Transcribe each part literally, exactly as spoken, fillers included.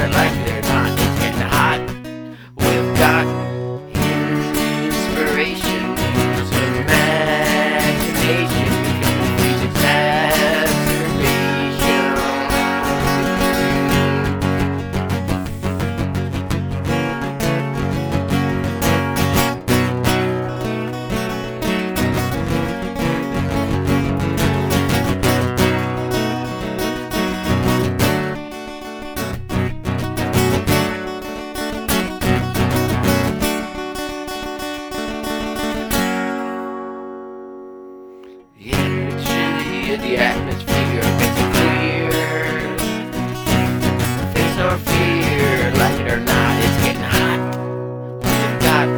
like it or not, it's getting hot. We've got inspiration, imagination, confused exacerbation. The energy of the atmosphere makes it clear. Face no fear, like it or not, it's getting hot. We've got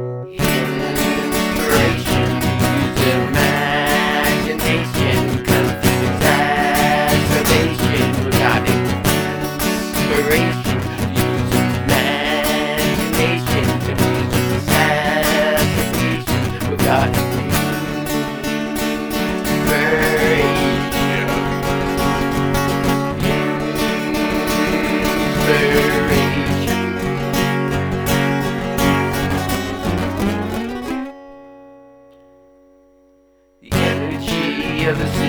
inspiration, use imagination, confused exacerbation. We've got inspiration, use imagination, confused exacerbation. We've got the energy of the sea.